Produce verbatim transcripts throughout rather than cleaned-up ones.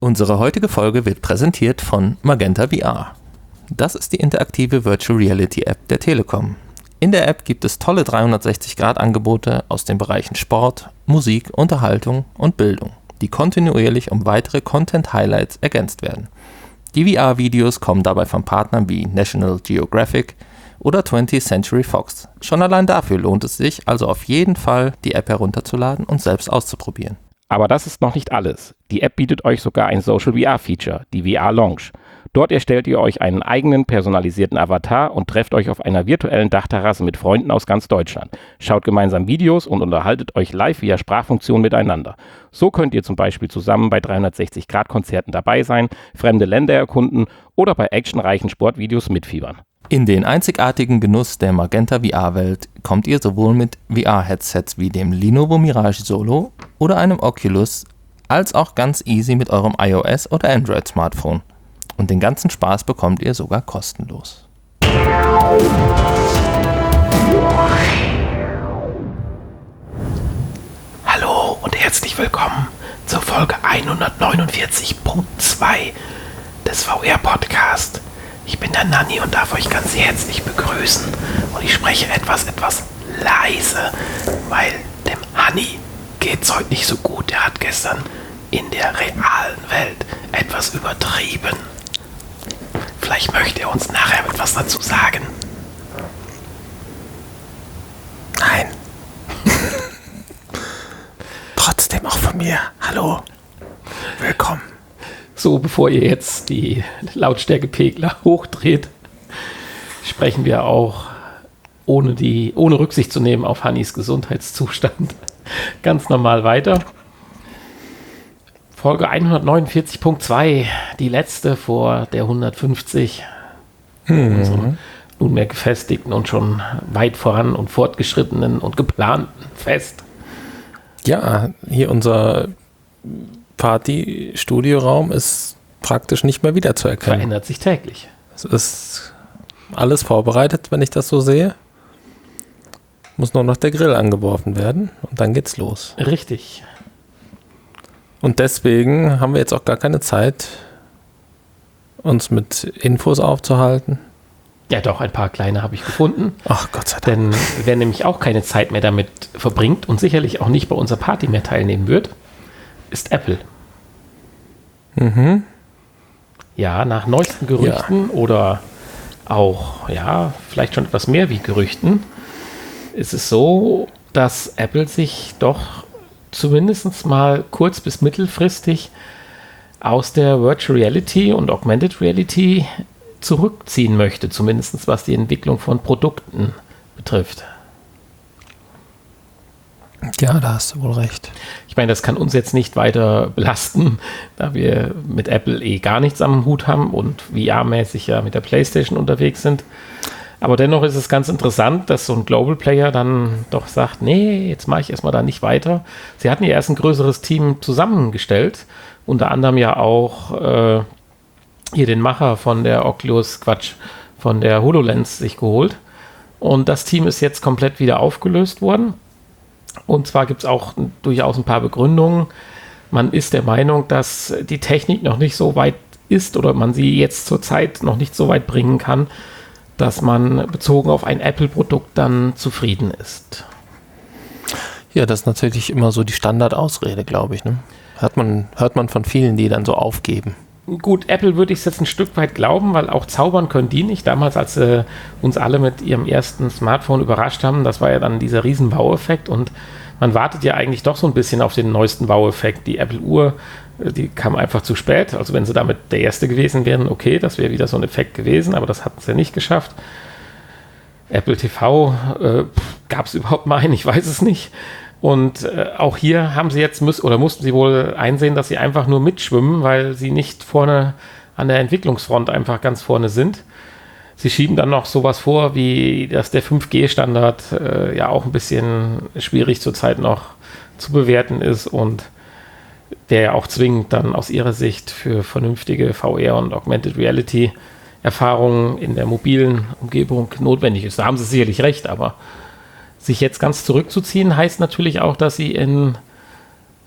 Unsere heutige Folge wird präsentiert von Magenta V R. Das ist die interaktive Virtual Reality App der Telekom. In der App gibt es tolle dreihundertsechzig Grad Angebote aus den Bereichen Sport, Musik, Unterhaltung und Bildung, die kontinuierlich um weitere Content-Highlights ergänzt werden. Die V R-Videos kommen dabei von Partnern wie National Geographic oder twentieth Century Fox. Schon allein dafür lohnt es sich also auf jeden Fall, die App herunterzuladen und selbst auszuprobieren. Aber das ist noch nicht alles. Die App bietet euch sogar ein Social V R-Feature, die V R Lounge. Dort erstellt ihr euch einen eigenen personalisierten Avatar und trefft euch auf einer virtuellen Dachterrasse mit Freunden aus ganz Deutschland. Schaut gemeinsam Videos und unterhaltet euch live via Sprachfunktion miteinander. So könnt ihr zum Beispiel zusammen bei dreihundertsechzig Grad Konzerten dabei sein, fremde Länder erkunden oder bei actionreichen Sportvideos mitfiebern. In den einzigartigen Genuss der Magenta V R-Welt kommt ihr sowohl mit V R-Headsets wie dem Lenovo Mirage Solo oder einem Oculus, als auch ganz easy mit eurem iOS- oder Android-Smartphone. Und den ganzen Spaß bekommt ihr sogar kostenlos. Hallo und herzlich willkommen zur Folge hundertneunundvierzig Punkt zwei des V R-Podcast. Ich bin der Nanni und darf euch ganz herzlich begrüßen. Und ich spreche etwas, etwas leise, weil dem Hanni geht's heute nicht so gut. Er hat gestern in der realen Welt etwas übertrieben. Vielleicht möchte er uns nachher etwas dazu sagen. Nein. Trotzdem auch von mir. Hallo. Willkommen. So, bevor ihr jetzt die Lautstärkepegler hochdreht, sprechen wir auch, ohne, die, ohne Rücksicht zu nehmen auf Hannis Gesundheitszustand, ganz normal weiter. Folge hundertneunundvierzig Punkt zwei, die letzte vor der hundertfünfzig, Mhm. unserem nunmehr gefestigten und schon weit voran und fortgeschrittenen und geplanten Fest. Ja, hier unser Party-Studioraum ist praktisch nicht mehr wiederzuerkennen. Verändert sich täglich. Es ist alles vorbereitet, wenn ich das so sehe. Muss nur noch der Grill angeworfen werden und dann geht's los. Richtig. Und deswegen haben wir jetzt auch gar keine Zeit, uns mit Infos aufzuhalten. Ja doch, ein paar kleine habe ich gefunden. Ach Gott sei Dank. Denn wer nämlich auch keine Zeit mehr damit verbringt und sicherlich auch nicht bei unserer Party mehr teilnehmen wird, ist Apple. Mhm. Ja, nach neuesten Gerüchten ja. oder auch, ja, vielleicht schon etwas mehr wie Gerüchten, ist es so, dass Apple sich doch zumindest mal kurz- bis mittelfristig aus der Virtual Reality und Augmented Reality zurückziehen möchte, zumindest was die Entwicklung von Produkten betrifft. Ja, da hast du wohl recht. Ich meine, das kann uns jetzt nicht weiter belasten, da wir mit Apple eh gar nichts am Hut haben und V R-mäßig ja mit der PlayStation unterwegs sind. Aber dennoch ist es ganz interessant, dass so ein Global Player dann doch sagt, nee, jetzt mache ich erstmal da nicht weiter. Sie hatten ja erst ein größeres Team zusammengestellt, unter anderem ja auch äh, hier den Macher von der Oculus, Quatsch, von der HoloLens sich geholt. Und das Team ist jetzt komplett wieder aufgelöst worden. Und zwar gibt es auch durchaus ein paar Begründungen. Man ist der Meinung, dass die Technik noch nicht so weit ist oder man sie jetzt zurzeit noch nicht so weit bringen kann, dass man bezogen auf ein Apple-Produkt dann zufrieden ist. Ja, das ist natürlich immer so die Standardausrede, glaube ich. Ne? Hört man, hört man von vielen, die dann so aufgeben. Gut, Apple würde ich es jetzt ein Stück weit glauben, weil auch zaubern können die nicht. Damals, als sie uns alle mit ihrem ersten Smartphone überrascht haben, das war ja dann dieser riesen Wow-Effekt und man wartet ja eigentlich doch so ein bisschen auf den neuesten Wow-Effekt. Die Apple-Uhr, die kam einfach zu spät. Also wenn sie damit der Erste gewesen wären, okay, das wäre wieder so ein Effekt gewesen, aber das hatten sie nicht geschafft. Apple T V, äh, gab es überhaupt mal einen? Ich weiß es nicht. Und äh, auch hier haben sie jetzt müssen oder mussten sie wohl einsehen, dass sie einfach nur mitschwimmen, weil sie nicht vorne an der Entwicklungsfront einfach ganz vorne sind. Sie schieben dann noch sowas vor, wie dass der fünf G-Standard äh, ja auch ein bisschen schwierig zurzeit noch zu bewerten ist und der ja auch zwingend dann aus ihrer Sicht für vernünftige V R und Augmented Reality Erfahrungen in der mobilen Umgebung notwendig ist. Da haben sie sicherlich recht, aber sich jetzt ganz zurückzuziehen, heißt natürlich auch, dass sie in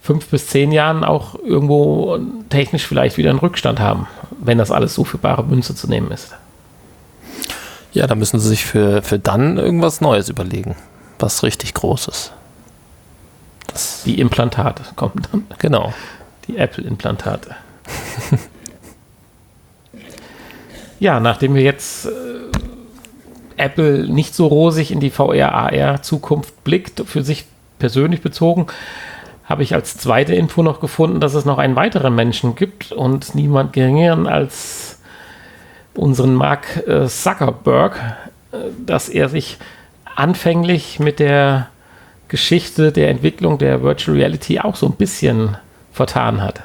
fünf bis zehn Jahren auch irgendwo technisch vielleicht wieder einen Rückstand haben, wenn das alles so für bare Münze zu nehmen ist. Ja, da müssen sie sich für, für dann irgendwas Neues überlegen, was richtig Großes. Das Die Implantate kommen dann. Genau. Die Apple-Implantate. Ja, nachdem wir jetzt äh, Apple nicht so rosig in die V R-A R-Zukunft blickt, für sich persönlich bezogen, habe ich als zweite Info noch gefunden, dass es noch einen weiteren Menschen gibt und niemand geringeren als unseren Mark äh, Zuckerberg, äh, dass er sich anfänglich mit der Geschichte der Entwicklung der Virtual Reality auch so ein bisschen vertan hat.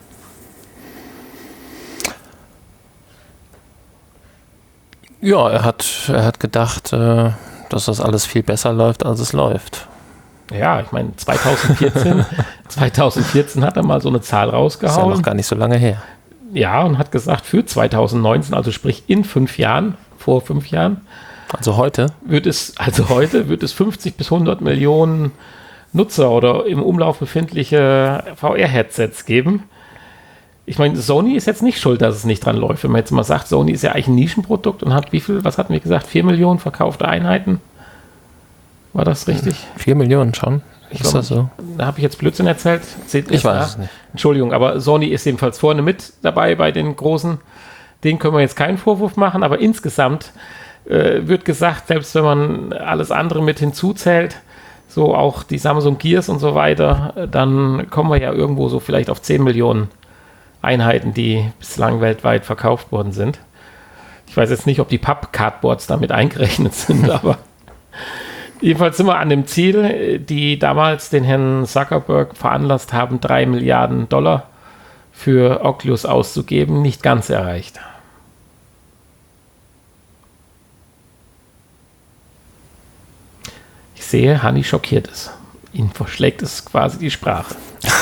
Ja, er hat, er hat gedacht, äh, dass das alles viel besser läuft, als es läuft. Ja, ich meine, zwanzig vierzehn, zwanzig vierzehn hat er mal so eine Zahl rausgehauen. Ist ja noch gar nicht so lange her. Ja, und hat gesagt, für zwanzig neunzehn, also sprich in fünf Jahren, vor fünf Jahren, Also heute? wird es, also heute wird es fünfzig bis hundert Millionen Nutzer oder im Umlauf befindliche V R-Headsets geben. Ich meine, Sony ist jetzt nicht schuld, dass es nicht dran läuft. Wenn man jetzt mal sagt, Sony ist ja eigentlich ein Nischenprodukt und hat wie viel, was hatten wir gesagt, vier Millionen verkaufte Einheiten? War das richtig? Vier Millionen schon? Ich Ist glaub, das so? Da habe ich jetzt Blödsinn erzählt. Seht ihr Ich weiß nach? es nicht. Entschuldigung, aber Sony ist jedenfalls vorne mit dabei bei den Großen. Denen können wir jetzt keinen Vorwurf machen, aber insgesamt äh, wird gesagt, selbst wenn man alles andere mit hinzuzählt, so auch die Samsung Gears und so weiter, äh, dann kommen wir ja irgendwo so vielleicht auf zehn Millionen Einheiten, die bislang weltweit verkauft worden sind. Ich weiß jetzt nicht, ob die Papp-Cardboards damit eingerechnet sind, aber jedenfalls sind wir an dem Ziel, die damals den Herrn Zuckerberg veranlasst haben, drei Milliarden Dollar für Oculus auszugeben, nicht ganz erreicht. Ich sehe, Hanni schockiert ist. Ihn verschlägt es quasi die Sprache.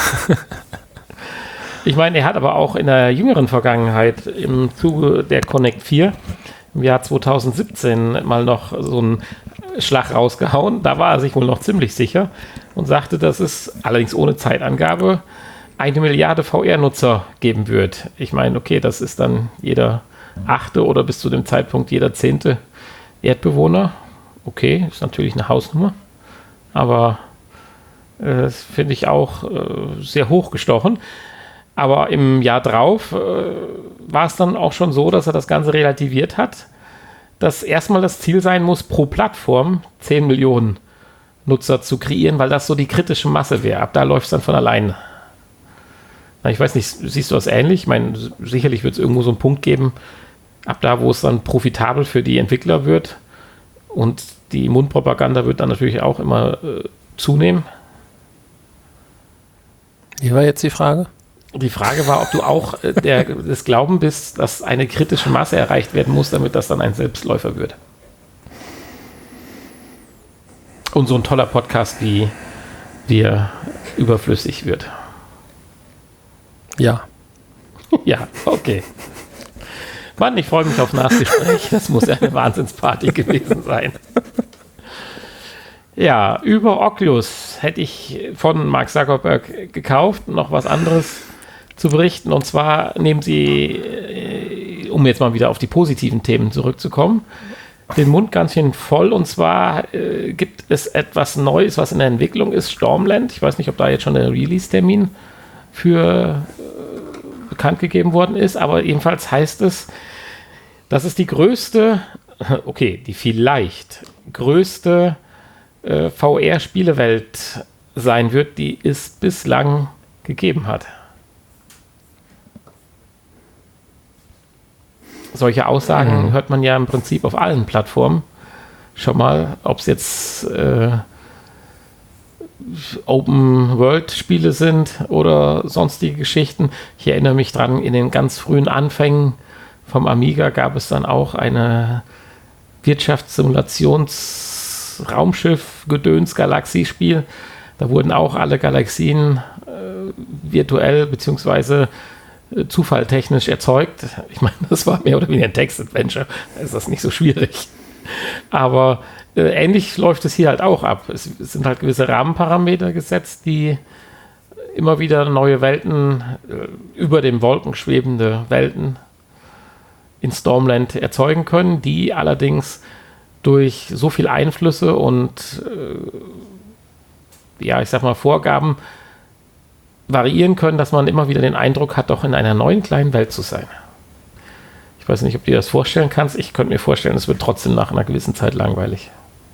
Ich meine, er hat aber auch in der jüngeren Vergangenheit im Zuge der Connect vier im Jahr zwanzig siebzehn mal noch so einen Schlag rausgehauen. Da war er sich wohl noch ziemlich sicher und sagte, dass es allerdings ohne Zeitangabe eine Milliarde V R-Nutzer geben wird. Ich meine, okay, das ist dann jeder achte oder bis zu dem Zeitpunkt jeder zehnte Erdbewohner. Okay, ist natürlich eine Hausnummer, aber äh, das finde ich auch äh, sehr hochgestochen. Aber im Jahr drauf äh, war es dann auch schon so, dass er das Ganze relativiert hat, dass erstmal das Ziel sein muss, pro Plattform zehn Millionen Nutzer zu kreieren, weil das so die kritische Masse wäre. Ab da läuft es dann von alleine. Na, ich weiß nicht, siehst du das ähnlich? Ich meine, sicherlich wird es irgendwo so einen Punkt geben, ab da, wo es dann profitabel für die Entwickler wird und die Mundpropaganda wird dann natürlich auch immer äh, zunehmen. Wie war jetzt die Frage? Die Frage war, ob du auch äh, der, des Glauben bist, dass eine kritische Masse erreicht werden muss, damit das dann ein Selbstläufer wird. Und so ein toller Podcast wie wir überflüssig wird. Ja. Ja, okay. Mann, ich freue mich auf Nachgespräch. Das muss ja eine Wahnsinnsparty gewesen sein. Ja, über Oculus hätte ich von Mark Zuckerberg gekauft, noch was anderes zu berichten. Und zwar nehmen sie, um jetzt mal wieder auf die positiven Themen zurückzukommen, den Mund ganz schön voll. Und zwar äh, gibt es etwas Neues, was in der Entwicklung ist, Stormland. Ich weiß nicht, ob da jetzt schon der Release-Termin für äh, bekannt gegeben worden ist, aber jedenfalls heißt es, dass es die größte, okay, die vielleicht größte äh, V R-Spielewelt sein wird, die es bislang gegeben hat. Solche Aussagen mhm. hört man ja im Prinzip auf allen Plattformen schon mal, ob es jetzt äh, Open-World-Spiele sind oder sonstige Geschichten. Ich erinnere mich dran, in den ganz frühen Anfängen vom Amiga gab es dann auch eine Wirtschaftssimulations-Raumschiff-Gedöns-Galaxiespiel. Da wurden auch alle Galaxien äh, virtuell bzw. zufalltechnisch erzeugt. Ich meine, das war mehr oder weniger ein Text-Adventure. Da ist das nicht so schwierig. Aber äh, ähnlich läuft es hier halt auch ab. Es, es sind halt gewisse Rahmenparameter gesetzt, die immer wieder neue Welten, äh, über den Wolken schwebende Welten in Stormland erzeugen können, die allerdings durch so viel Einflüsse und äh, ja, ich sag mal Vorgaben variieren können, dass man immer wieder den Eindruck hat, doch in einer neuen kleinen Welt zu sein. Ich weiß nicht, ob du dir das vorstellen kannst. Ich könnte mir vorstellen, es wird trotzdem nach einer gewissen Zeit langweilig.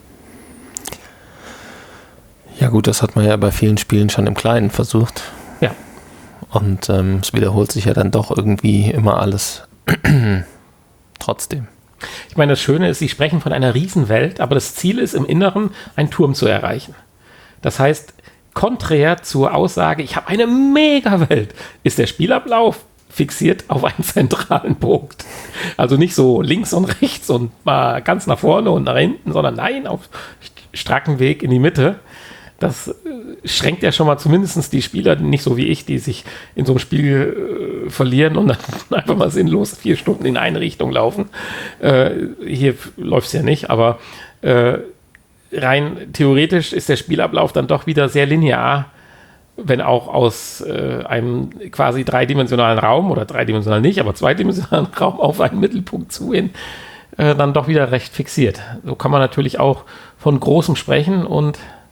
Ja gut, das hat man ja bei vielen Spielen schon im Kleinen versucht. Ja. Und ähm, es wiederholt sich ja dann doch irgendwie immer alles trotzdem. Ich meine, das Schöne ist, sie sprechen von einer Riesenwelt, aber das Ziel ist im Inneren, einen Turm zu erreichen. Das heißt, konträr zur Aussage, ich habe eine Mega-Welt, ist der Spielablauf fixiert auf einen zentralen Punkt. Also nicht so links und rechts und mal ganz nach vorne und nach hinten, sondern nein, auf stracken Weg in die Mitte. Das schränkt ja schon mal zumindest die Spieler, nicht so wie ich, die sich in so einem Spiel äh, verlieren und dann einfach mal sinnlos vier Stunden in eine Richtung laufen. Äh, hier läuft es ja nicht, aber äh, rein theoretisch ist der Spielablauf dann doch wieder sehr linear, wenn auch aus äh, einem quasi dreidimensionalen Raum oder dreidimensional nicht, aber zweidimensionalen Raum auf einen Mittelpunkt zu hin, äh, dann doch wieder recht fixiert. So kann man natürlich auch von Großem sprechen und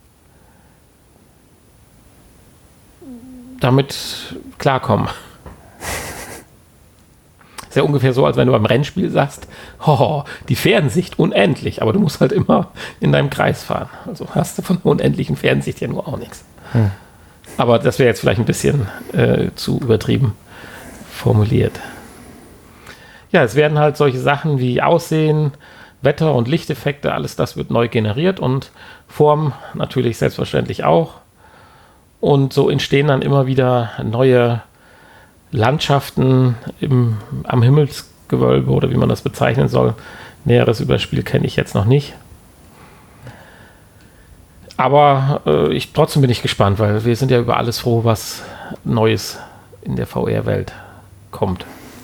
damit klarkommen. Ist ja ungefähr so, als wenn du beim Rennspiel sagst, oh, die Fernsicht unendlich, aber du musst halt immer in deinem Kreis fahren. Also hast du von der unendlichen Fernsicht ja nur auch nichts. Hm. Aber das wäre jetzt vielleicht ein bisschen äh, zu übertrieben formuliert. Ja, es werden halt solche Sachen wie Aussehen, Wetter und Lichteffekte, alles das wird neu generiert und Form natürlich selbstverständlich auch. Und so entstehen dann immer wieder neue Landschaften im, am Himmelsgewölbe oder wie man das bezeichnen soll. Näheres über das Spiel kenne ich jetzt noch nicht. Aber äh, ich, trotzdem bin ich gespannt, weil wir sind ja über alles froh, was Neues in der V R-Welt kommt.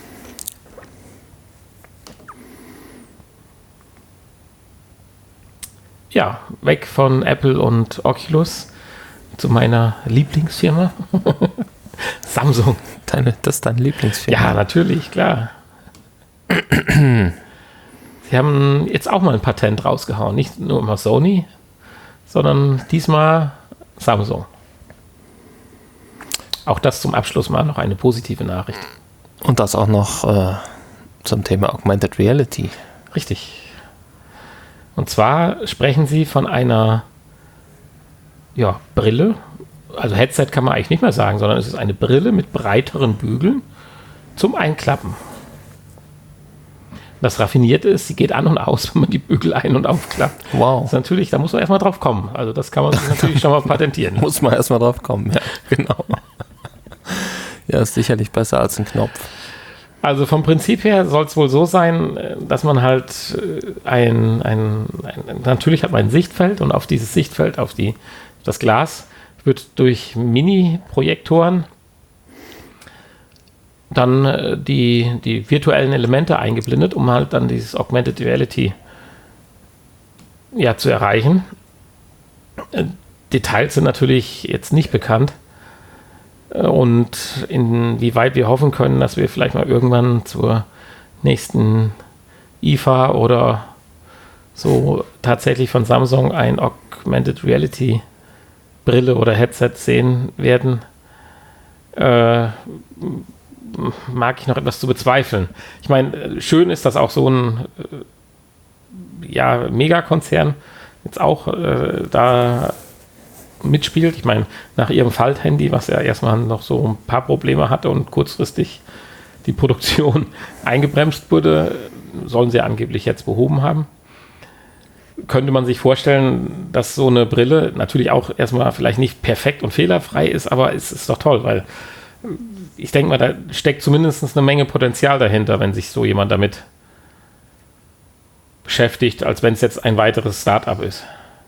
Ja, weg von Apple und Oculus zu meiner Lieblingsfirma. Samsung. Deine, das ist deine Lieblingsfirma? Ja, natürlich, klar. Sie haben jetzt auch mal ein Patent rausgehauen. Nicht nur immer Sony, sondern diesmal Samsung. Auch das zum Abschluss mal noch eine positive Nachricht. Und das auch noch äh, zum Thema Augmented Reality. Richtig. Und zwar sprechen sie von einer ja, Brille, also Headset kann man eigentlich nicht mehr sagen, sondern es ist eine Brille mit breiteren Bügeln zum Einklappen. Das Raffinierte ist, sie geht an und aus, wenn man die Bügel ein- und aufklappt. Wow. Das ist natürlich, da muss man erstmal drauf kommen. Also das kann man sich natürlich schon mal patentieren. Muss man erstmal drauf kommen, ja, genau. Ja, ist sicherlich besser als ein Knopf. Also vom Prinzip her soll es wohl so sein, dass man halt ein, ein, ein, natürlich hat man ein Sichtfeld und auf dieses Sichtfeld, auf die, das Glas, wird durch Mini-Projektoren dann die, die virtuellen Elemente eingeblendet, um halt dann dieses Augmented Reality ja, zu erreichen. Details sind natürlich jetzt nicht bekannt. Und inwieweit wir hoffen können, dass wir vielleicht mal irgendwann zur nächsten I F A oder so tatsächlich von Samsung ein Augmented Reality Brille oder Headset sehen werden, äh, mag ich noch etwas zu bezweifeln. Ich meine, schön ist, dass auch so ein äh, ja, Megakonzern jetzt auch äh, da mitspielt. Ich meine, nach ihrem Falthandy, was ja erstmal noch so ein paar Probleme hatte und kurzfristig die Produktion eingebremst wurde, sollen sie angeblich jetzt behoben haben. Könnte man sich vorstellen, dass so eine Brille natürlich auch erstmal vielleicht nicht perfekt und fehlerfrei ist, aber es ist doch toll, weil ich denke mal, da steckt zumindest eine Menge Potenzial dahinter, wenn sich so jemand damit beschäftigt, als wenn es jetzt ein weiteres Start-up ist.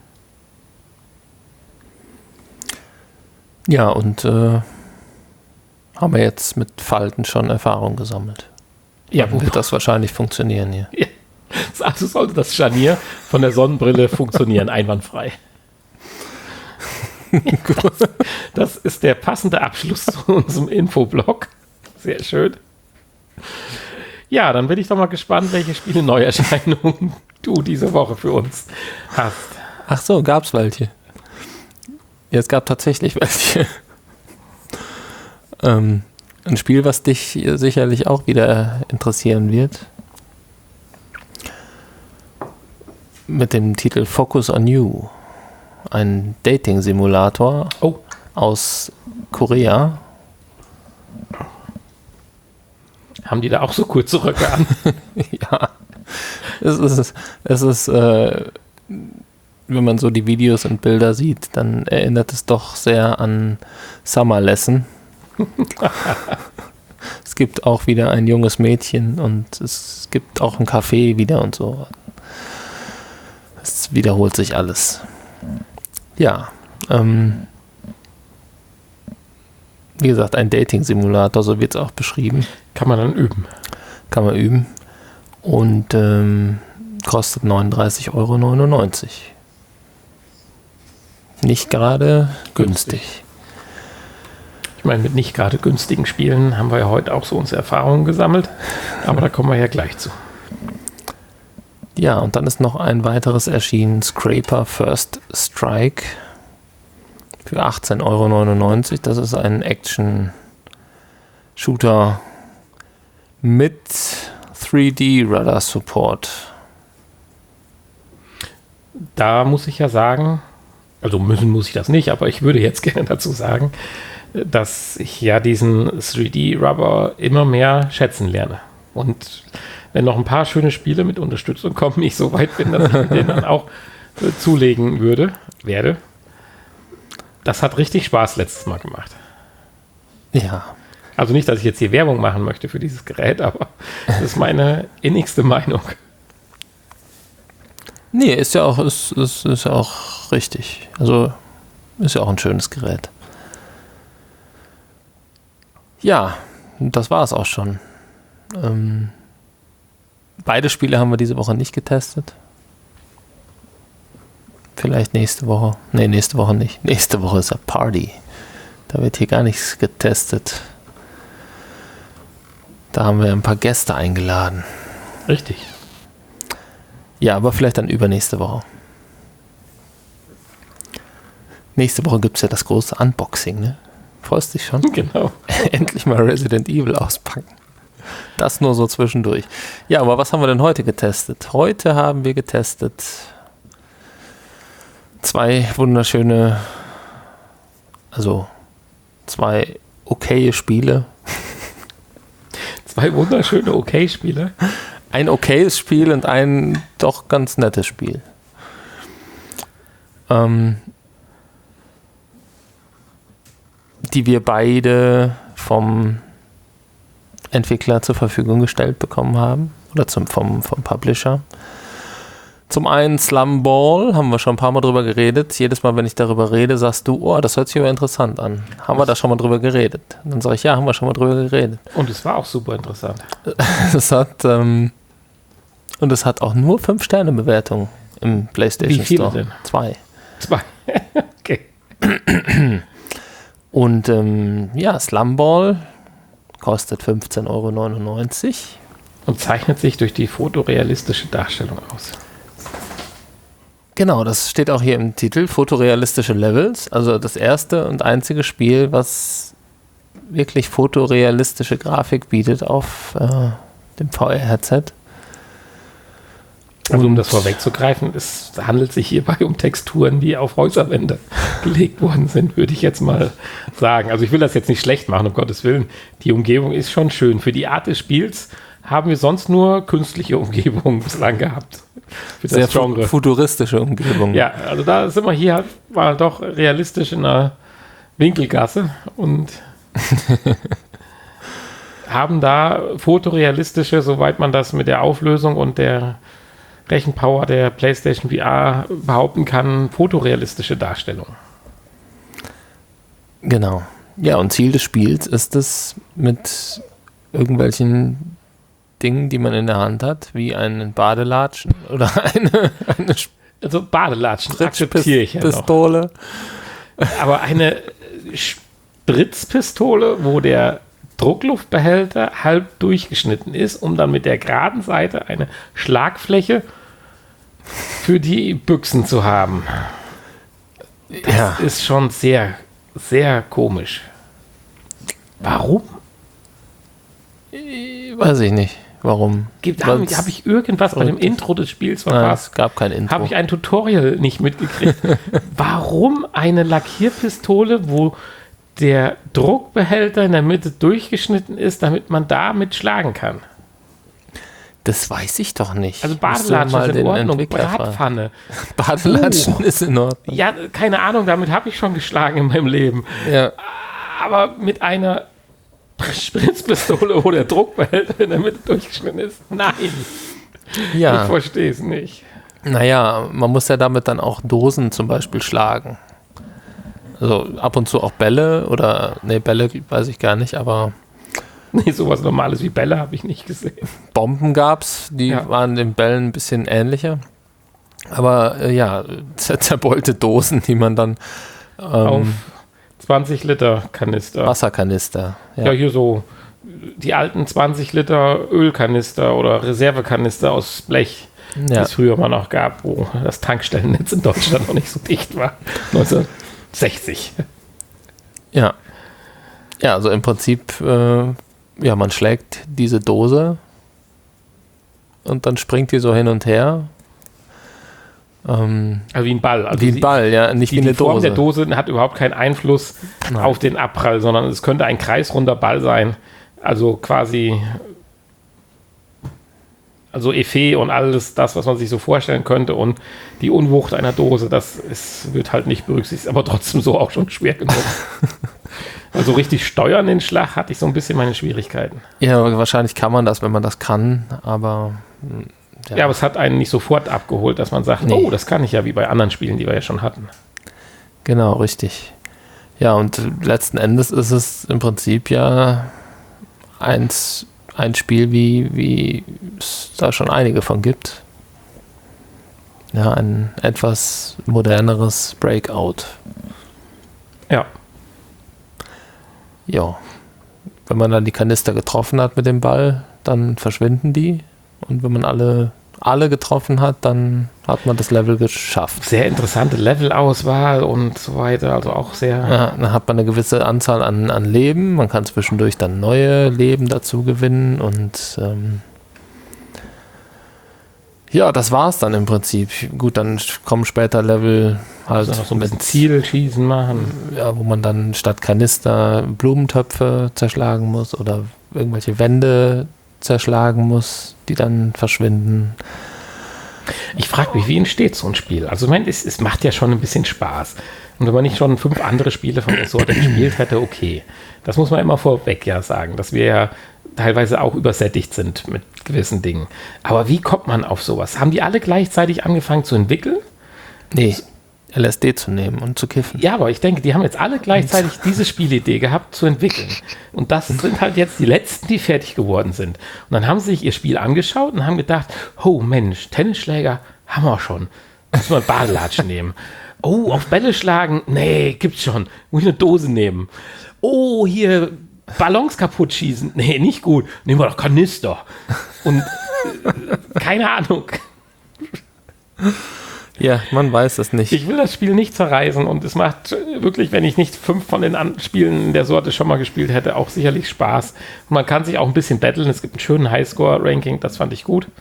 Ja, und äh, haben wir jetzt mit Falten schon Erfahrung gesammelt. Ja, Dann wird das wahrscheinlich funktionieren hier. Ja. Also sollte das Scharnier von der Sonnenbrille funktionieren, einwandfrei. das, das ist der passende Abschluss zu unserem Infoblog. Sehr schön. Ja, dann bin ich doch mal gespannt, welche Spiele-Neuerscheinungen du diese Woche für uns hast. Ach so, gab's welche? Ja, es gab tatsächlich welche. ähm, ein Spiel, was dich sicherlich auch wieder interessieren wird. Mit dem Titel Focus on You. Ein Dating-Simulator oh. aus Korea. Haben die da auch so kurze Röcke an? Ja. Es ist, es ist äh, wenn man so die Videos und Bilder sieht, dann erinnert es doch sehr an Summer Lesson. Es gibt auch wieder ein junges Mädchen und es gibt auch ein Café wieder und so. Es wiederholt sich alles. Ja, ähm, wie gesagt, ein Dating-Simulator, so wird es auch beschrieben. Kann man dann üben. Kann man üben. Und ähm, kostet neununddreißig Euro neunundneunzig. Nicht gerade günstig. günstig. Ich meine, mit nicht gerade günstigen Spielen haben wir ja heute auch so unsere Erfahrungen gesammelt. Aber da kommen wir ja gleich zu. Ja, und dann ist noch ein weiteres erschienen, Scraper First Strike für achtzehn Euro neunundneunzig. Das ist ein Action-Shooter mit drei D-Radar-Support. Da muss ich ja sagen, also müssen muss ich das nicht, aber ich würde jetzt gerne dazu sagen, dass ich ja diesen drei D-Rubber immer mehr schätzen lerne. Und wenn noch ein paar schöne Spiele mit Unterstützung kommen, ich so weit bin, dass ich den dann auch äh, zulegen würde, werde. Das hat richtig Spaß letztes Mal gemacht. Ja. Also nicht, dass ich jetzt hier Werbung machen möchte für dieses Gerät, aber das ist meine innigste Meinung. Nee, ist ja auch, ist, ist, ist ja auch richtig. Also ist ja auch ein schönes Gerät. Ja, das war es auch schon. Ähm, beide Spiele haben wir diese Woche nicht getestet. Vielleicht nächste Woche. Nee, nächste Woche nicht. Nächste Woche ist ja Party. Da wird hier gar nichts getestet. Da haben wir ein paar Gäste eingeladen. Richtig. Ja, aber vielleicht dann übernächste Woche. Nächste Woche gibt es ja das große Unboxing, ne? Freust dich schon? Genau. Endlich mal Resident Evil auspacken. Das nur so zwischendurch. Ja, aber was haben wir denn heute getestet? Heute haben wir getestet zwei wunderschöne, also zwei okaye Spiele. Zwei wunderschöne Okay-Spiele. Ein okayes Spiel und ein doch ganz nettes Spiel. Ähm, die wir beide vom Entwickler zur Verfügung gestellt bekommen haben. Oder zum, vom, vom Publisher. Zum einen Slum Ball, haben wir schon ein paar Mal drüber geredet. Jedes Mal, wenn ich darüber rede, sagst du, oh, das hört sich aber interessant an. Haben wir da schon mal drüber geredet? Und dann sage ich, ja, haben wir schon mal drüber geredet. Und es war auch super interessant. Es hat, ähm, und es hat auch nur fünf Sterne Bewertung im PlayStation Wie viele Store. denn? Zwei. Zwei. Okay. Und ähm, ja, Slum Ball kostet fünfzehn Euro neunundneunzig. Und zeichnet sich durch die fotorealistische Darstellung aus. Genau, das steht auch hier im Titel, fotorealistische Levels, also das erste und einzige Spiel, was wirklich fotorealistische Grafik bietet auf äh, dem V R-Headset. Also um Und das vorwegzugreifen, es handelt sich hierbei um Texturen, die auf Häuserwände gelegt worden sind, würde ich jetzt mal sagen. Also ich will das jetzt nicht schlecht machen, um Gottes Willen. Die Umgebung ist schon schön. Für die Art des Spiels haben wir sonst nur künstliche Umgebungen bislang gehabt. Für das sehr Genre. futuristische Umgebung. Ja, also da sind wir hier, war doch realistisch in einer Winkelgasse und haben da fotorealistische, soweit man das mit der Auflösung und der Rechenpower der PlayStation V R behaupten kann, fotorealistische Darstellung. Genau. Ja, und Ziel des Spiels ist es, mit irgendwelchen Dingen, die man in der Hand hat, wie einen Badelatschen oder eine, eine Also Badelatschen akzeptiere ich ja noch. Pistole, Aber eine Spritzpistole, wo der Druckluftbehälter halb durchgeschnitten ist, um dann mit der geraden Seite eine Schlagfläche für die Büchsen zu haben. Das Ja. ist schon sehr, sehr komisch. Warum? Weiß ich nicht, warum. Habe hab ich irgendwas bei dem Intro des Spiels Nein, verpasst? es gab kein Intro. Habe ich ein Tutorial nicht mitgekriegt? Warum eine Lackierpistole, wo der Druckbehälter in der Mitte durchgeschnitten ist, damit man damit schlagen kann? Das weiß ich doch nicht. Also Musst du Badelatschen mal ist in den Ordnung, Entwickler fragen. Bratpfanne. Badelatschen Oh. ist in Ordnung. Ja, keine Ahnung, damit habe ich schon geschlagen in meinem Leben. Ja. Aber mit einer Spritzpistole, wo der Druckbehälter in der Mitte durchgeschnitten ist? Nein, ich Ja, verstehe es nicht. naja, man muss ja damit dann auch Dosen zum Beispiel schlagen. Also ab und zu auch Bälle oder, ne, Bälle weiß ich gar nicht, aber Nee, sowas Normales wie Bälle habe ich nicht gesehen. Bomben gab's, die Ja. waren den Bällen ein bisschen ähnlicher. Aber äh, ja, zer- zerbeulte Dosen, die man dann Auf ähm, zwanzig Liter Kanister. Wasserkanister. Ja, Ja. hier so die alten zwanzig Liter Ölkanister oder Reservekanister aus Blech, die Ja. es früher mal noch gab, wo das Tankstellennetz in Deutschland noch nicht so dicht war. neunzehnhundertsechzig. Ja. Ja, also im Prinzip, äh, ja, man schlägt diese Dose und dann springt die so hin und her. Ähm, Also wie ein Ball. Also wie ein sie- Ball, ja, nicht Die, wie eine die Form Dose. der Dose hat überhaupt keinen Einfluss Nein. auf den Abprall, sondern es könnte ein kreisrunder Ball sein. Also quasi, also Effet und alles das, was man sich so vorstellen könnte und die Unwucht einer Dose, das ist, wird halt nicht berücksichtigt, aber trotzdem so auch schon schwer genug. Also richtig steuern den Schlag hatte ich so ein bisschen meine Schwierigkeiten. Ja, wahrscheinlich kann man das, wenn man das kann, aber mh, Ja, aber es hat einen nicht sofort abgeholt, dass man sagt, Nee. oh, das kann ich ja, wie bei anderen Spielen, die wir ja schon hatten. genau, richtig. Ja, und letzten Endes ist es im Prinzip ja eins, ein Spiel, wie, wie es da schon einige von gibt. Ja, ein etwas moderneres Breakout. Ja. Ja. Wenn man dann die Kanister getroffen hat mit dem Ball, dann verschwinden die. Und wenn man alle, alle getroffen hat, dann hat man das Level geschafft. Sehr interessante Levelauswahl und so weiter, also auch sehr... Ja, dann hat man eine gewisse Anzahl an, an Leben. Man kann zwischendurch dann neue Leben dazu gewinnen. Und ähm, ja, das war es dann im Prinzip. Gut, dann kommen später Level halt Also noch so ein mit, bisschen Zielschießen machen. ja, wo man dann statt Kanister Blumentöpfe zerschlagen muss oder irgendwelche Wände zerschlagen muss, die dann verschwinden. Ich frage mich, wie entsteht so ein Spiel? Also ich meine, es, es macht ja schon ein bisschen Spaß. Und wenn man nicht schon fünf andere Spiele von der Sorte gespielt hätte, okay. Das muss man immer vorweg ja sagen, dass wir ja teilweise auch übersättigt sind mit gewissen Dingen. Aber wie kommt man auf sowas? Haben die alle gleichzeitig angefangen zu entwickeln? Nee, L S D zu nehmen und zu kiffen. Ja, aber ich denke, die haben jetzt alle gleichzeitig diese Spielidee gehabt zu entwickeln. Und das sind halt jetzt die letzten, die fertig geworden sind. Und dann haben sie sich ihr Spiel angeschaut und haben gedacht, oh Mensch, Tennisschläger haben wir schon. Müssen wir einen Badelatschen nehmen. Oh, auf Bälle schlagen? Nee, gibt's schon. Muss ich eine Dose nehmen. Oh, hier Ballons kaputt schießen? Nee, nicht gut. Nehmen wir doch Kanister. Und äh, keine Ahnung. Ja, man weiß es nicht. Ich will das Spiel nicht zerreißen und es macht äh, wirklich, wenn ich nicht fünf von den An- Spielen der Sorte schon mal gespielt hätte, auch sicherlich Spaß. Und man kann sich auch ein bisschen battlen. Es gibt einen schönen Highscore-Ranking, das fand ich gut.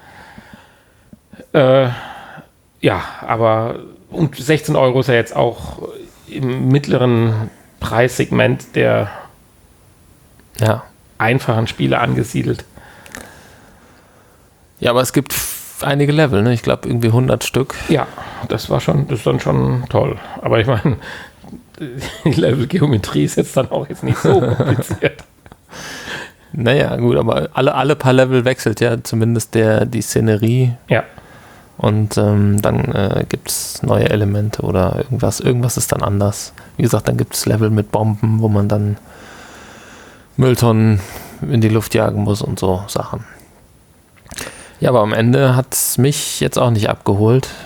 Äh, ja, aber und sechzehn Euro ist ja jetzt auch im mittleren Preissegment der Ja. einfachen Spiele angesiedelt. Ja, aber es gibt f- einige Level, ne? Ich glaube irgendwie hundert Stück. Ja, das war schon, das ist dann schon toll. Aber ich meine, die Level-Geometrie ist jetzt dann auch jetzt nicht so kompliziert. Naja, gut, aber alle, alle paar Level wechselt ja zumindest der, die Szenerie Ja. und ähm, dann äh, gibt es neue Elemente oder irgendwas. Irgendwas ist dann anders. Wie gesagt, dann gibt es Level mit Bomben, wo man dann Mülltonnen in die Luft jagen muss und so Sachen. Ja, aber am Ende hat es mich jetzt auch nicht abgeholt.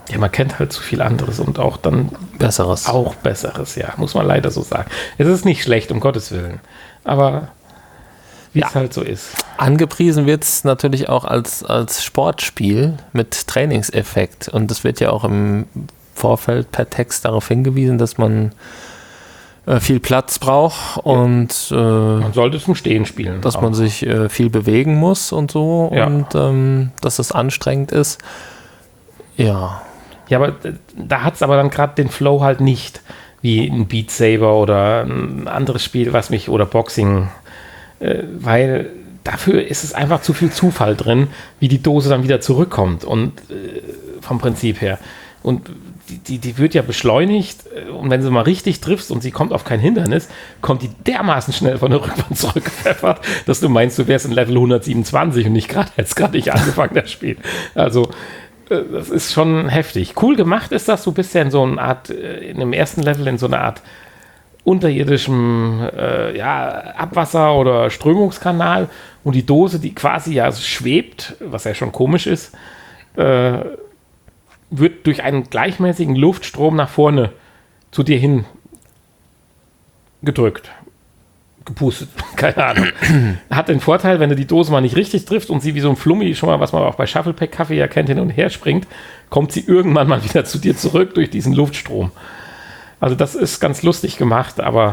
Ja, man kennt halt zu viel anderes und auch dann Besseres. Auch Besseres, ja, muss man leider so sagen. Es ist nicht schlecht, um Gottes Willen, aber wie ja. es halt so ist. Angepriesen wird es natürlich auch als, als Sportspiel mit Trainingseffekt und es wird ja auch im Vorfeld per Text darauf hingewiesen, dass man äh, viel Platz braucht und äh, man sollte zum Stehen spielen. Dass auch. man sich äh, viel bewegen muss und so ja. und ähm, dass es anstrengend ist. Ja. Ja, aber da hat es aber dann gerade den Flow halt nicht, wie ein Beat Saber oder ein anderes Spiel, was mich, oder Boxing, äh, weil dafür ist es einfach zu viel Zufall drin, wie die Dose dann wieder zurückkommt und äh, vom Prinzip her. Und die, die, die wird ja beschleunigt und wenn sie mal richtig triffst und sie kommt auf kein Hindernis, kommt die dermaßen schnell von der Rückwand zurückgepfeffert, dass du meinst, du wärst in Level hundertsiebenundzwanzig und nicht gerade, hättest gerade nicht angefangen, das Spiel. Also das ist schon heftig. Cool gemacht ist das, du bist ja in so einer Art, in dem ersten Level in so einer Art unterirdischem äh, ja, Abwasser- oder Strömungskanal und die Dose, die quasi ja schwebt, was ja schon komisch ist, äh, wird durch einen gleichmäßigen Luftstrom nach vorne zu dir hin gedrückt. Gepustet, keine Ahnung. Hat den Vorteil, wenn du die Dose mal nicht richtig triffst und sie wie so ein Flummi, schon mal, was man auch bei Shufflepack-Kaffee ja kennt, hin und her springt, kommt sie irgendwann mal wieder zu dir zurück durch diesen Luftstrom. Also das ist ganz lustig gemacht, aber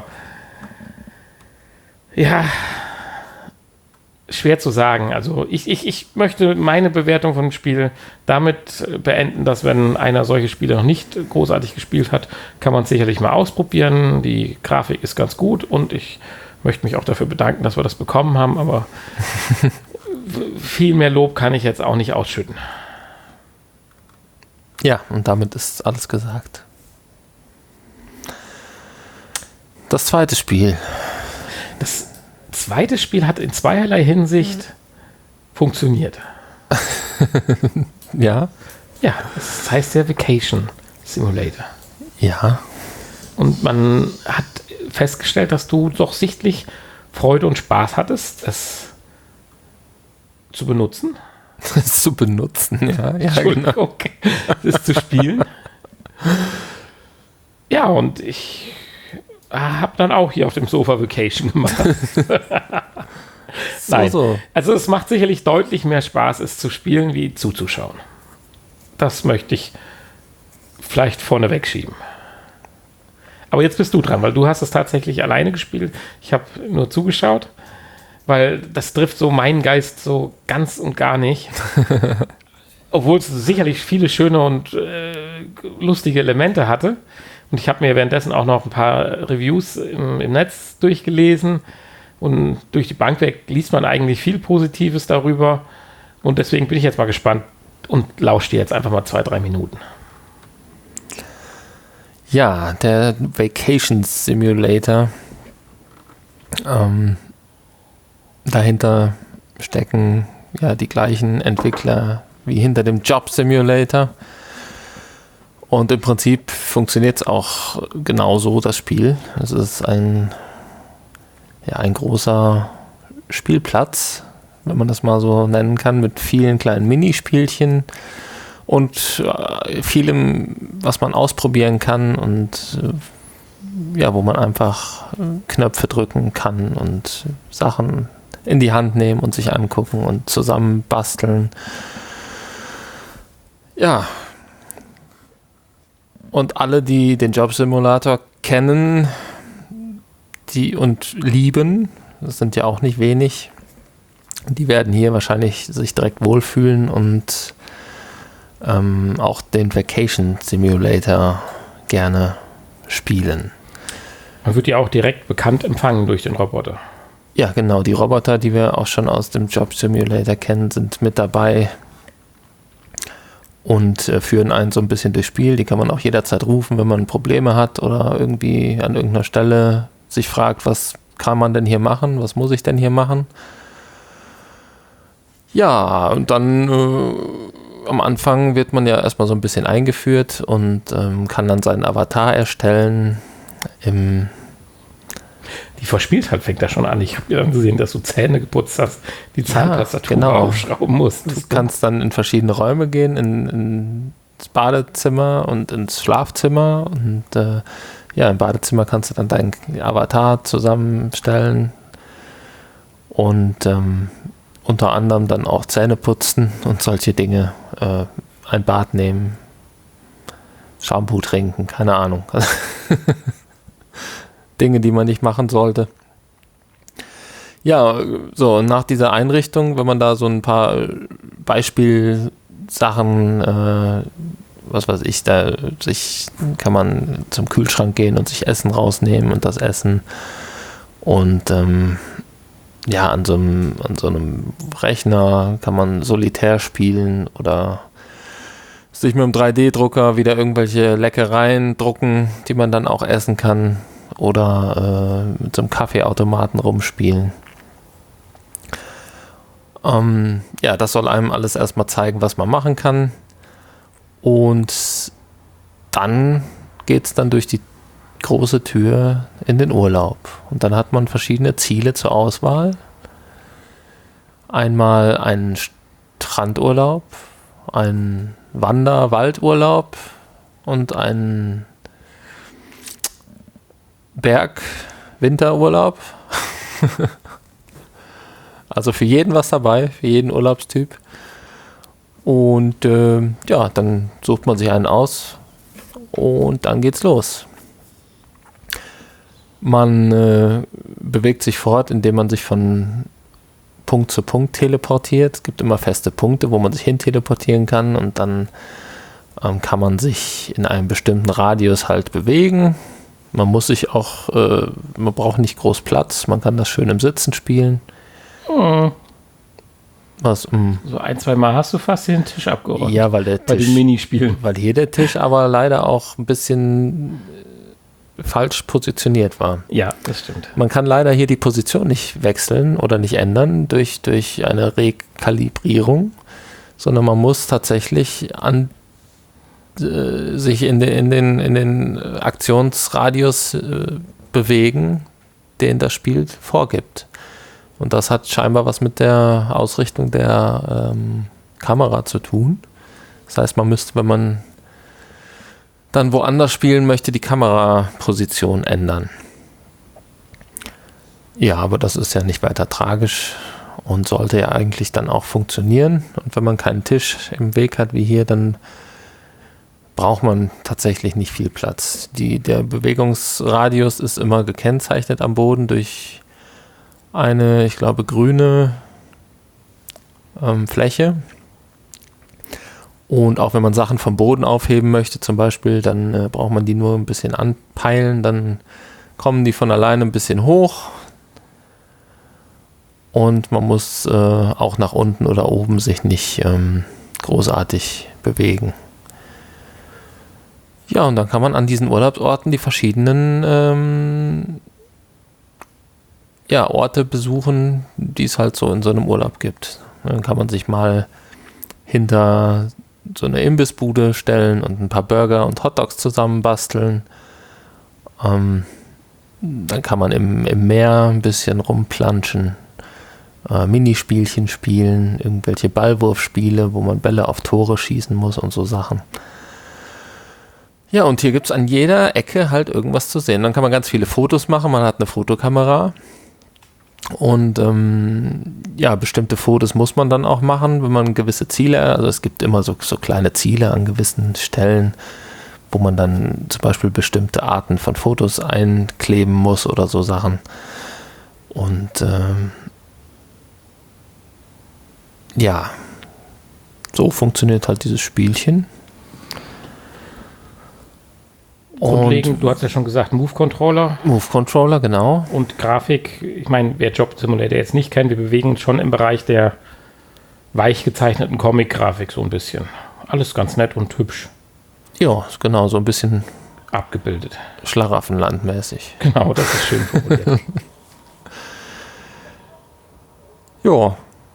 ja, schwer zu sagen. Also ich, ich, ich möchte meine Bewertung von dem Spiel damit beenden, dass wenn einer solche Spiele noch nicht großartig gespielt hat, kann man es sicherlich mal ausprobieren. Die Grafik ist ganz gut und ich möchte mich auch dafür bedanken, dass wir das bekommen haben, aber viel mehr Lob kann ich jetzt auch nicht ausschütten. Ja, und damit ist alles gesagt. Das zweite Spiel. Das zweite Spiel hat in zweierlei Hinsicht funktioniert. Ja? Ja, das heißt ja Vacation Simulator. Ja. Und man hat festgestellt, dass du doch sichtlich Freude und Spaß hattest, es zu benutzen. Das zu benutzen, ja. ja Entschuldigung, genau. Das zu spielen. Ja, und ich habe dann auch hier auf dem Sofa Vacation gemacht. so, Nein, so. also es macht sicherlich deutlich mehr Spaß, es zu spielen, wie zuzuschauen. Das möchte ich vielleicht vorneweg schieben. Aber jetzt bist du dran, weil du hast es tatsächlich alleine gespielt. Ich habe nur zugeschaut, weil das trifft so meinen Geist so ganz und gar nicht. Obwohl es sicherlich viele schöne und äh, lustige Elemente hatte. Und ich habe mir währenddessen auch noch ein paar Reviews im, im Netz durchgelesen. Und durch die Bank weg liest man eigentlich viel Positives darüber. Und deswegen bin ich jetzt mal gespannt und lausche dir jetzt einfach mal zwei, drei Minuten. Ja, der Vacation Simulator. Ähm, dahinter stecken ja die gleichen Entwickler wie hinter dem Job Simulator. Und im Prinzip funktioniert es auch genauso, das Spiel. Es ist ein, ja, ein großer Spielplatz, wenn man das mal so nennen kann, mit vielen kleinen Minispielchen und äh, vielem, was man ausprobieren kann und äh, ja, wo man einfach äh, Knöpfe drücken kann und Sachen in die Hand nehmen und sich angucken und zusammen basteln. Ja. Und alle, die den Job-Simulator kennen die und lieben, das sind ja auch nicht wenig, die werden hier wahrscheinlich sich direkt wohlfühlen und ähm, auch den Vacation Simulator gerne spielen. Man wird ja auch direkt bekannt empfangen durch den Roboter. Ja, genau. Die Roboter, die wir auch schon aus dem Job Simulator kennen, sind mit dabei und äh, führen einen so ein bisschen durchs Spiel. Die kann man auch jederzeit rufen, wenn man Probleme hat oder irgendwie an irgendeiner Stelle sich fragt, was kann man denn hier machen? Was muss ich denn hier machen? Ja, und dann äh, am Anfang wird man ja erstmal so ein bisschen eingeführt und ähm, kann dann seinen Avatar erstellen. Im Die Verspieltheit fängt da schon an. Ich habe ja dann gesehen, dass du Zähne geputzt hast, die Zahntastatur genau. aufschrauben musst. Du kannst dann in verschiedene Räume gehen, in, in Badezimmer und ins Schlafzimmer. Und äh, ja, im Badezimmer kannst du dann deinen Avatar zusammenstellen und ähm, unter anderem dann auch Zähne putzen und solche Dinge. Äh, ein Bad nehmen, Shampoo trinken, keine Ahnung. Dinge, die man nicht machen sollte. Ja, so, nach dieser Einrichtung, wenn man da so ein paar Beispielsachen, äh, was weiß ich, da sich kann man zum Kühlschrank gehen und sich Essen rausnehmen und das essen. Und ähm, ja, an so einem, an so einem Rechner kann man Solitär spielen oder sich mit einem drei D Drucker wieder irgendwelche Leckereien drucken, die man dann auch essen kann. Oder äh, mit so einem Kaffeeautomaten rumspielen. Ähm, ja, das soll einem alles erstmal zeigen, was man machen kann. Und dann geht es dann durch die große Tür in den Urlaub. Und dann hat man verschiedene Ziele zur Auswahl. Einmal einen Strandurlaub, einen Wander-Waldurlaub und einen Berg-Winterurlaub. Also für jeden was dabei, für jeden Urlaubstyp. Und äh, ja, dann sucht man sich einen aus und dann geht's los. Man äh, bewegt sich fort, indem man sich von Punkt zu Punkt teleportiert. Es gibt immer feste Punkte, wo man sich hin teleportieren kann und dann ähm, kann man sich in einem bestimmten Radius halt bewegen. Man muss sich auch, äh, man braucht nicht groß Platz, man kann das schön im Sitzen spielen. Oh. Was, mh. So ein, zwei Mal hast du fast den Tisch abgeräumt. Ja, weil der bei Tisch, den Minispielen. weil hier der Tisch aber leider auch ein bisschen äh, falsch positioniert war. Ja, das stimmt. Man kann leider hier die Position nicht wechseln oder nicht ändern durch, durch eine Rekalibrierung, sondern man muss tatsächlich an äh, sich in den, in den, in den Aktionsradius äh, bewegen, den das Spiel vorgibt. Und das hat scheinbar was mit der Ausrichtung der ähm, Kamera zu tun. Das heißt, man müsste, wenn man dann woanders spielen möchte, die Kameraposition ändern. Ja, aber das ist ja nicht weiter tragisch und sollte ja eigentlich dann auch funktionieren. Und wenn man keinen Tisch im Weg hat wie hier, dann braucht man tatsächlich nicht viel Platz. Die, der Bewegungsradius ist immer gekennzeichnet am Boden durch eine, ich glaube, grüne ähm, Fläche. Und auch wenn man Sachen vom Boden aufheben möchte, zum Beispiel, dann äh, braucht man die nur ein bisschen anpeilen, dann kommen die von alleine ein bisschen hoch. Und man muss äh, auch nach unten oder oben sich nicht ähm, großartig bewegen. Ja, und dann kann man an diesen Urlaubsorten die verschiedenen ähm, ja, Orte besuchen, die es halt so in so einem Urlaub gibt. Dann kann man sich mal hinter so eine Imbissbude stellen und ein paar Burger und Hotdogs zusammenbasteln. Ähm, dann kann man im, im Meer ein bisschen rumplanschen, äh, Minispielchen spielen, irgendwelche Ballwurfspiele, wo man Bälle auf Tore schießen muss und so Sachen. Ja, und hier gibt es an jeder Ecke halt irgendwas zu sehen. Dann kann man ganz viele Fotos machen, man hat eine Fotokamera. Und ähm, ja, bestimmte Fotos muss man dann auch machen, wenn man gewisse Ziele, also es gibt immer so, so kleine Ziele an gewissen Stellen, wo man dann zum Beispiel bestimmte Arten von Fotos einkleben muss oder so Sachen. Und ähm, ja, so funktioniert halt dieses Spielchen. Grundlegend, du hast ja schon gesagt, Move-Controller. Move-Controller, genau. Und Grafik, ich meine, wer Job Simulator jetzt nicht kennt, wir bewegen uns schon im Bereich der weich gezeichneten Comic-Grafik so ein bisschen. Alles ganz nett und hübsch. Ja, genau, so ein bisschen abgebildet. Schlaraffenlandmäßig. Genau, das ist schön formuliert. Ja.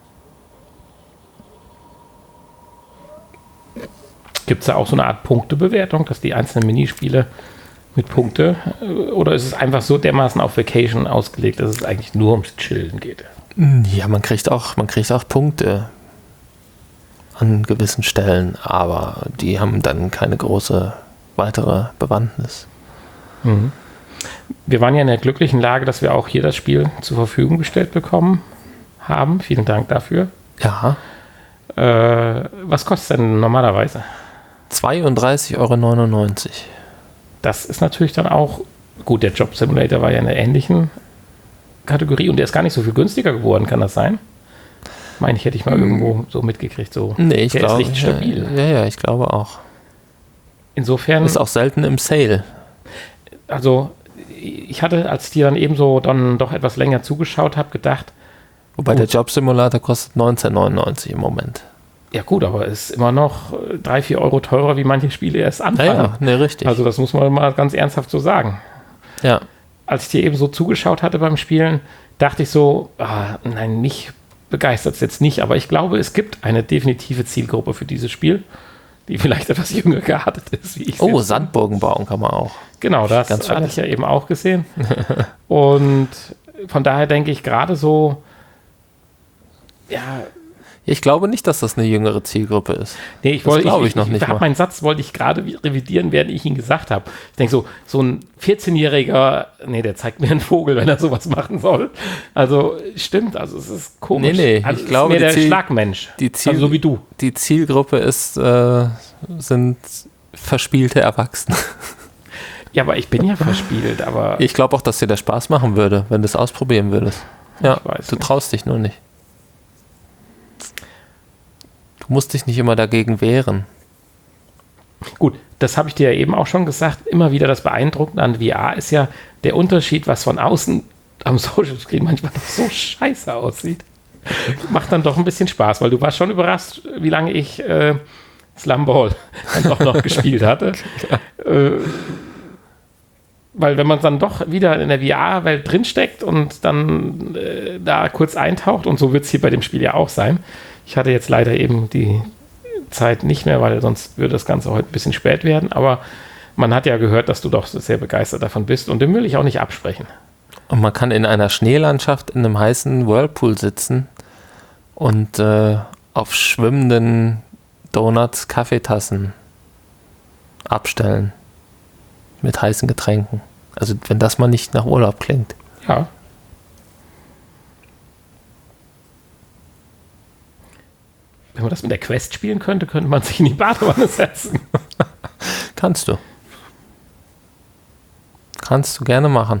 Gibt es da auch so eine Art Punktebewertung, dass die einzelnen Minispiele mit Punkte, oder ist es einfach so dermaßen auf Vacation ausgelegt, dass es eigentlich nur ums Chillen geht? Ja, man kriegt auch, man kriegt auch Punkte. an gewissen Stellen, aber die haben dann keine große weitere Bewandtnis. Mhm. Wir waren ja in der glücklichen Lage, dass wir auch hier das Spiel zur Verfügung gestellt bekommen haben. Vielen Dank dafür. Ja. Äh, was kostet es denn normalerweise? zweiunddreißig Euro neunundneunzig. Das ist natürlich dann auch, gut, der Job Simulator war ja in einer ähnlichen Kategorie und der ist gar nicht so viel günstiger geworden, kann das sein? Meine ich, hätte ich mal irgendwo so mitgekriegt. So. Nee, ich der glaube, ist nicht stabil. Ja, ja, ich glaube auch. Insofern. Ist auch selten im Sale. Also, ich hatte, als ich dir dann eben so dann doch etwas länger zugeschaut habe, gedacht. Wobei gut, der Job Simulator kostet neunzehn neunundneunzig im Moment. Ja gut, aber ist immer noch drei, vier Euro teurer, wie manche Spiele erst anfangen. Ja, ja, nee, richtig. Also das muss man mal ganz ernsthaft so sagen. Ja. Als ich dir eben so zugeschaut hatte beim Spielen, dachte ich so, ah, nein, mich begeistert es jetzt nicht, aber ich glaube, es gibt eine definitive Zielgruppe für dieses Spiel, die vielleicht etwas jünger geartet ist, wie ich. Oh, Sandburgen bauen kann man auch. Genau, das Ganz hatte ich ja eben auch gesehen. Und von daher denke ich gerade so, ja. Ich glaube nicht, dass das eine jüngere Zielgruppe ist. Nee, ich das wollte, glaube ich, ich, noch ich, nicht ich mal. Meinen Satz wollte ich gerade revidieren, während ich ihn gesagt habe. Ich denke so, so ein vierzehnjähriger, nee, der zeigt mir einen Vogel, wenn er sowas machen soll. Also stimmt, also es ist komisch. Nee, nee, also, ich glaube, ist mehr der Ziel, Schlagmensch, die Ziel, also so wie du. Die Zielgruppe ist, äh, sind verspielte Erwachsene. Ja, aber ich bin ja verspielt, aber... Ich glaube auch, dass dir das Spaß machen würde, wenn du es ausprobieren würdest. Ja, weiß du nicht. traust dich nur nicht. Du musst dich nicht immer dagegen wehren. Gut, das habe ich dir ja eben auch schon gesagt. Immer wieder das Beeindruckende an V R ist ja der Unterschied, was von außen am Social Screen manchmal noch so scheiße aussieht. Macht dann doch ein bisschen Spaß, weil du warst schon überrascht, wie lange ich äh, Slumball dann doch noch gespielt hatte. Äh, weil wenn man dann doch wieder in der V R-Welt drinsteckt und dann äh, da kurz eintaucht, und so wird es hier bei dem Spiel ja auch sein. Ich hatte jetzt leider eben die Zeit nicht mehr, weil sonst würde das Ganze heute ein bisschen spät werden. Aber man hat ja gehört, dass du doch sehr begeistert davon bist. Und dem will ich auch nicht absprechen. Und man kann in einer Schneelandschaft in einem heißen Whirlpool sitzen und äh, auf schwimmenden Donuts Kaffeetassen abstellen. Mit heißen Getränken. Also wenn das mal nicht nach Urlaub klingt. Ja. Wenn man das mit der Quest spielen könnte, könnte man sich in die Badewanne setzen. Kannst du. Kannst du gerne machen.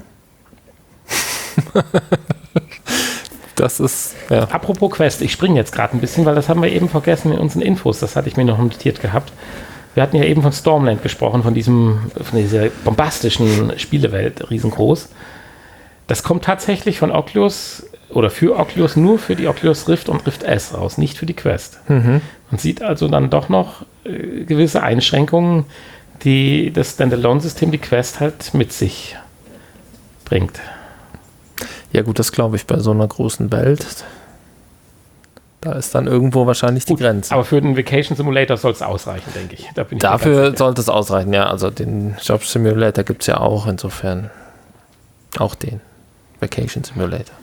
Das ist, ja. Apropos Quest, ich springe jetzt gerade ein bisschen, weil das haben wir eben vergessen in unseren Infos. Das hatte ich mir noch notiert gehabt. Wir hatten ja eben von Stormland gesprochen, von diesem, von dieser bombastischen Spielewelt, riesengroß. Das kommt tatsächlich von Oculus oder für Oculus nur für die Oculus Rift und Rift S raus, nicht für die Quest. Mhm. Man sieht also dann doch noch äh, gewisse Einschränkungen, die das Standalone-System, die Quest halt mit sich bringt. Ja gut, das glaube ich bei so einer großen Welt. Da ist dann irgendwo wahrscheinlich die Gut, Grenze. aber für den Vacation Simulator soll es ausreichen, denke ich. Da bin ich mir ganz Dafür sicher. sollte es ausreichen, ja. Also den Job Simulator gibt es ja auch, insofern auch den Vacation Simulator.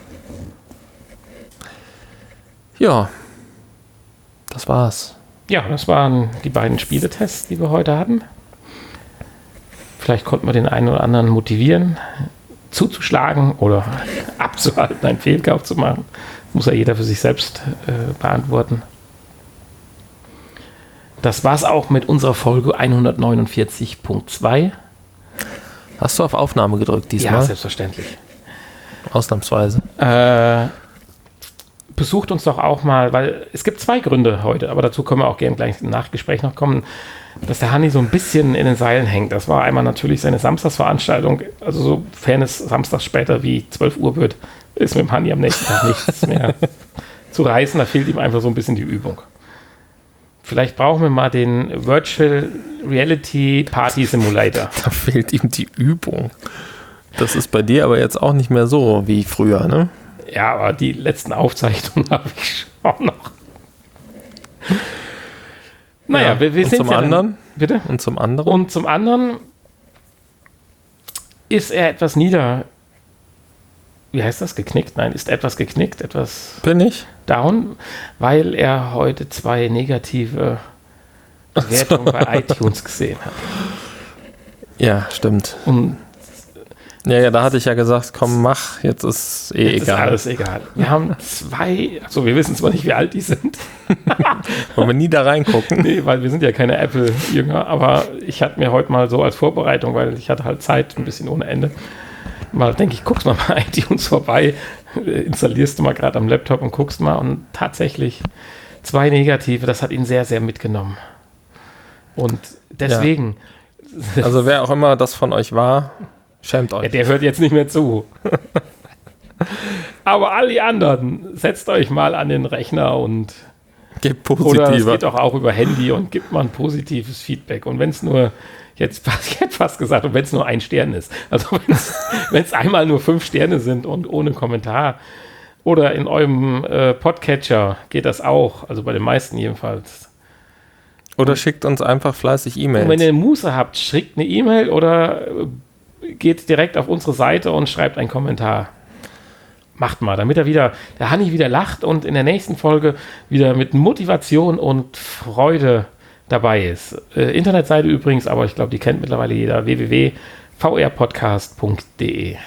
Ja, das war's. Ja, das waren die beiden Spieletests, die wir heute hatten. Vielleicht konnten wir den einen oder anderen motivieren, zuzuschlagen oder abzuhalten, einen Fehlkauf zu machen. Muss ja jeder für sich selbst äh, beantworten. Das war's auch mit unserer Folge hundertneunundvierzig Punkt zwei. Hast du auf Aufnahme gedrückt diesmal? Ja, selbstverständlich. Ausnahmsweise. Äh, besucht uns doch auch mal, weil es gibt zwei Gründe heute, aber dazu können wir auch gerne gleich im Nachgespräch noch kommen, dass der Hanni so ein bisschen in den Seilen hängt. Das war einmal natürlich seine Samstagsveranstaltung, also sofern es samstags später wie zwölf Uhr wird, ist mit dem Hanni am nächsten Tag nichts mehr zu reißen, da fehlt ihm einfach so ein bisschen die Übung. Vielleicht brauchen wir mal den Virtual Reality Party Simulator. Da fehlt ihm die Übung. Das ist bei dir aber jetzt auch nicht mehr so wie früher, ne? Ja, aber die letzten Aufzeichnungen habe ich schon noch. Naja, Ja, wir, wir und sind zum ja anderen? Dann, bitte? Und zum anderen? Und zum anderen ist er etwas niedergeschlagen wie heißt das, geknickt? Nein, ist etwas geknickt, etwas Bin ich? down, weil er heute zwei negative Bewertungen so. bei iTunes gesehen hat. Ja, stimmt. Und ja, ja, da hatte ich ja gesagt, komm, mach, jetzt ist eh jetzt egal. Ist alles egal. Wir haben zwei, also wir wissen zwar nicht, wie alt die sind. Wollen wir nie da reingucken? Nee, weil wir sind ja keine Apple-Jünger, aber ich hatte mir heute mal so als Vorbereitung, weil ich hatte halt Zeit, ein bisschen ohne Ende, mal denke ich, guckst mal bei iTunes vorbei, installierst du mal gerade am Laptop und guckst mal und tatsächlich zwei negative, das hat ihn sehr, sehr mitgenommen. Und deswegen... Ja. Also wer auch immer das von euch war, schämt euch. Ja, der hört jetzt nicht mehr zu. Aber alle anderen, setzt euch mal an den Rechner und gebt positiver. Oder es geht auch, auch über Handy und gibt mal ein positives Feedback. Und wenn es nur, jetzt ich hätte fast gesagt, und wenn es nur ein Stern ist. Also wenn es einmal nur fünf Sterne sind und ohne Kommentar. Oder in eurem äh, Podcatcher geht das auch. Also bei den meisten jedenfalls. Oder schickt uns einfach fleißig E-Mails. Und wenn ihr Muße habt, schickt eine E-Mail oder geht direkt auf unsere Seite und schreibt einen Kommentar. Macht mal, damit er wieder, der Hanni wieder lacht und in der nächsten Folge wieder mit Motivation und Freude dabei ist. Äh, Internetseite übrigens, aber ich glaube, die kennt mittlerweile jeder, w w w punkt v r podcast punkt d e. In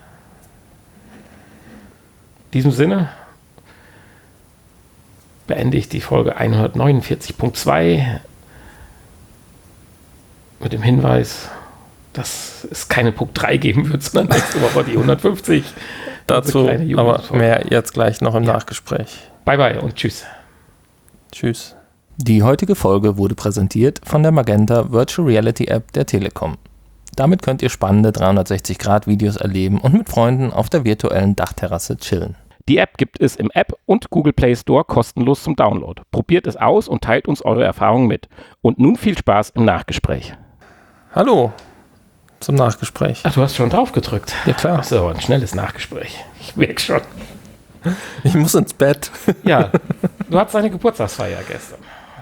diesem Sinne beende ich die Folge hundertneunundvierzig Punkt zwei mit dem Hinweis, dass es keine Punkt drei geben wird, sondern nächste Woche die hundertfünfzig. Dazu aber mehr jetzt gleich noch im ja. Nachgespräch. Bye bye und tschüss. Tschüss. Die heutige Folge wurde präsentiert von der Magenta Virtual Reality App der Telekom. Damit könnt ihr spannende dreihundertsechzig Grad Videos erleben und mit Freunden auf der virtuellen Dachterrasse chillen. Die App gibt es im App und Google Play Store kostenlos zum Download. Probiert es aus und teilt uns eure Erfahrungen mit. Und nun viel Spaß im Nachgespräch. Hallo zum Nachgespräch. Ach, du hast schon drauf gedrückt. Ja, klar. Ach so, ein schnelles Nachgespräch. Ich merke schon. Ich muss ins Bett. Ja, du hattest eine Geburtstagsfeier gestern.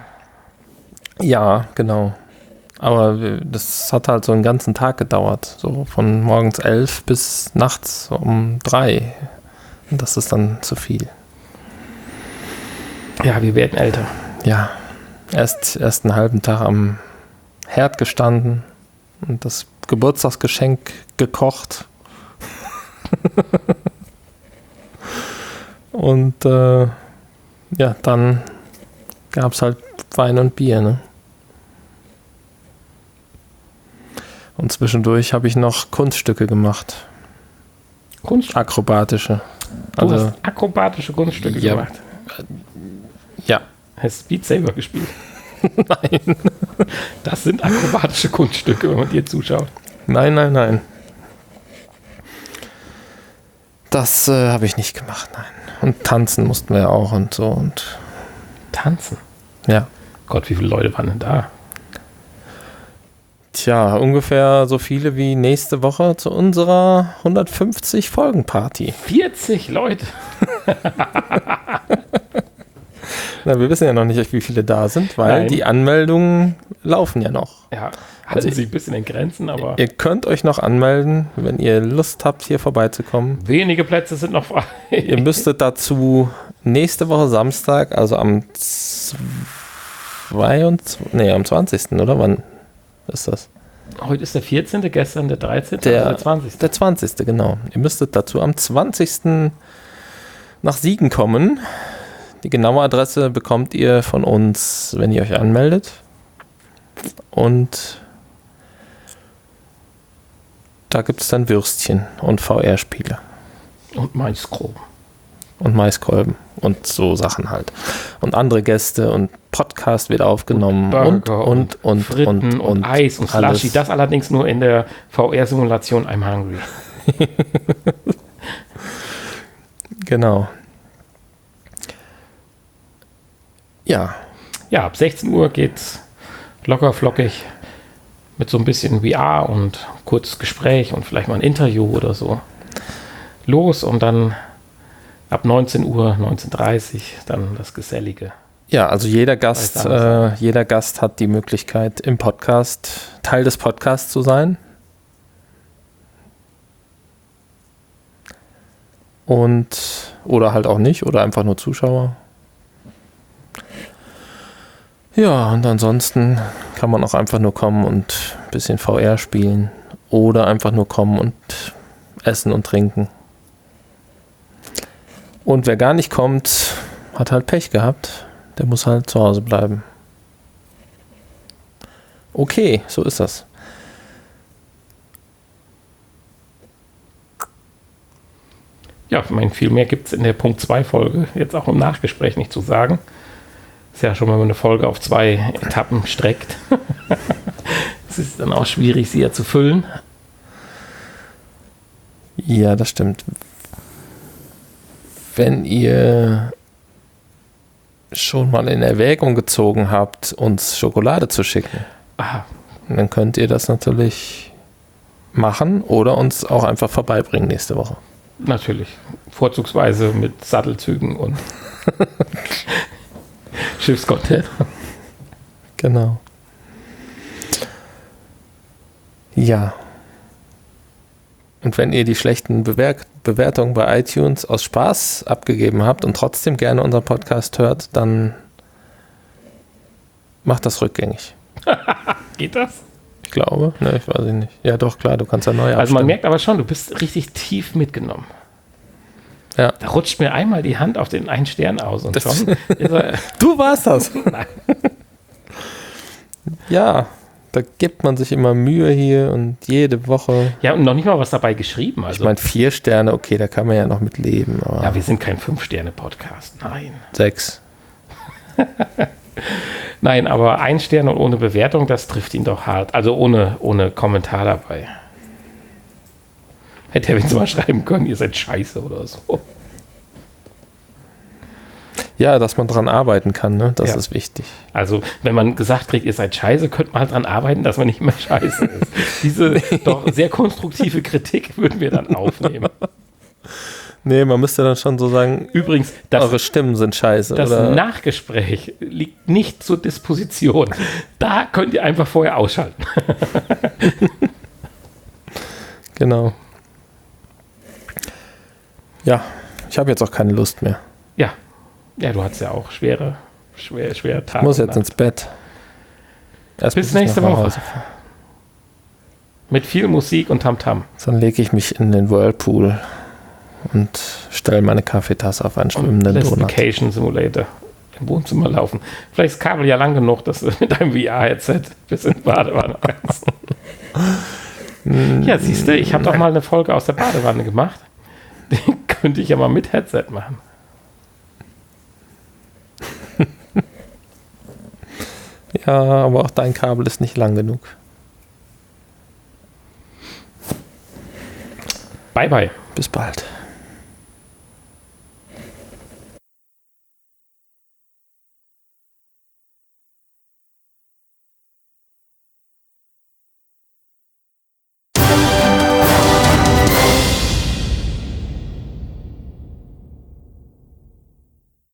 Ja, genau. Aber das hat halt so einen ganzen Tag gedauert. So von morgens elf bis nachts um drei. Und das ist dann zu viel. Ja, wir werden älter. Ja, erst, erst einen halben Tag am Herd gestanden und das Geburtstagsgeschenk gekocht. Und äh, ja, dann gab es halt Wein und Bier, ne? Und zwischendurch habe ich noch Kunststücke gemacht. Kunststücke? Akrobatische. Du also, hast akrobatische Kunststücke ja, gemacht? Ja. Hast du Beat Saber gespielt? Nein. Das sind akrobatische Kunststücke, wenn man dir zuschaut. Nein, nein, nein. Das äh, habe ich nicht gemacht, nein. Und tanzen mussten wir auch und so. Und tanzen? Ja. Gott, wie viele Leute waren denn da? Tja, ungefähr so viele wie nächste Woche zu unserer hundertfünfzig Folgen Party. vierzig Leute? Na, wir wissen ja noch nicht, wie viele da sind, weil Nein. die Anmeldungen laufen ja noch. Ja, halten also, sie ein bisschen in Grenzen, aber... Ihr könnt euch noch anmelden, wenn ihr Lust habt, hier vorbeizukommen. Wenige Plätze sind noch frei. Ihr müsstet dazu nächste Woche Samstag, also am zweiundzwanzigsten Nee, am zwanzigsten oder wann ist das? Heute ist der vierzehnte, gestern der dreizehnte Der, also der zwanzigste Der zwanzigste, genau. Ihr müsstet dazu am zwanzigsten nach Siegen kommen. Die genaue Adresse bekommt ihr von uns, wenn ihr euch anmeldet. Und da gibt es dann Würstchen und V R-Spiele. Und Maiskolben. Und Maiskolben und so Sachen halt. Und andere Gäste und Podcast wird aufgenommen. Und Burger und und und, Fritten und, und, und Eis und Slushy. Das allerdings nur in der V R-Simulation I'm Hungry. Genau. Ja. Ja, ab sechzehn Uhr geht's locker flockig mit so ein bisschen V R und kurzes Gespräch und vielleicht mal ein Interview oder so los und dann ab neunzehn Uhr, neunzehn Uhr dreißig dann das Gesellige. Ja, also jeder Gast, äh, jeder Gast hat die Möglichkeit im Podcast, Teil des Podcasts zu sein. Und oder halt auch nicht, oder einfach nur Zuschauer. Ja, und ansonsten kann man auch einfach nur kommen und ein bisschen V R spielen. Oder einfach nur kommen und essen und trinken. Und wer gar nicht kommt, hat halt Pech gehabt. Der muss halt zu Hause bleiben. Okay, so ist das. Ja, ich meine, viel mehr gibt es in der Punkt zwei Folge jetzt auch im Nachgespräch nicht zu sagen. Ist ja schon, wenn man eine Folge auf zwei Etappen streckt. Es ist dann auch schwierig, sie ja zu füllen. Ja, das stimmt. Wenn ihr schon mal in Erwägung gezogen habt, uns Schokolade zu schicken, Aha. dann könnt ihr das natürlich machen oder uns auch einfach vorbeibringen nächste Woche. Natürlich. Vorzugsweise mit Sattelzügen und Schiffscontainer. Genau. Ja. Und wenn ihr die schlechten Bewer- Bewertungen bei iTunes aus Spaß abgegeben habt und trotzdem gerne unseren Podcast hört, dann macht das rückgängig. Geht das? Ich glaube. Ne, ich weiß nicht. Ja, doch, klar, du kannst ja neu abstimmen. Also man merkt aber schon, du bist richtig tief mitgenommen. Ja. Da rutscht mir einmal die Hand auf den einen Stern aus und Das- schon ist er, Du warst das. Nein. Ja, da gibt man sich immer Mühe hier und jede Woche. Ja, und noch nicht mal was dabei geschrieben. Also, Ich meine, vier Sterne, okay, da kann man ja noch mit leben, aber ja, wir sind kein Fünf-Sterne-Podcast. Nein. sechs. Nein, aber ein Stern und ohne Bewertung, das trifft ihn doch hart. Also ohne, ohne Kommentar dabei. Hätte er wenigstens mal schreiben können, ihr seid scheiße oder so. Ja, dass man dran arbeiten kann, ne? Das Ja. ist wichtig. Also, wenn man gesagt kriegt, ihr seid scheiße, könnte man halt dran arbeiten, dass man nicht mehr scheiße ist. Diese doch sehr konstruktive Kritik würden wir dann aufnehmen. Nee, man müsste dann schon so sagen, Übrigens, das, eure Stimmen sind scheiße. das oder? Nachgespräch liegt nicht zur Disposition. Da könnt ihr einfach vorher ausschalten. Genau. Ja, ich habe jetzt auch keine Lust mehr. Ja. Ja, du hattest ja auch schwere, schwer, schwere Tage. Ich muss jetzt und ins Bett. Erst Bis muss ich nächste noch nach Woche. Hause fahren. Mit viel Musik und Tamtam. Dann lege ich mich in den Whirlpool und stelle meine Kaffeetasse auf einen Und schwimmenden lässt Donut. Vacation Simulator im Wohnzimmer laufen. Vielleicht ist das Kabel ja lang genug, dass du mit deinem V R-Headset bis in die Badewanne kannst. Ja, siehst du, ich habe doch mal eine Folge aus der Badewanne gemacht. Die könnte ich ja mal mit Headset machen. Ja, aber auch dein Kabel ist nicht lang genug. Bye, bye. Bis bald.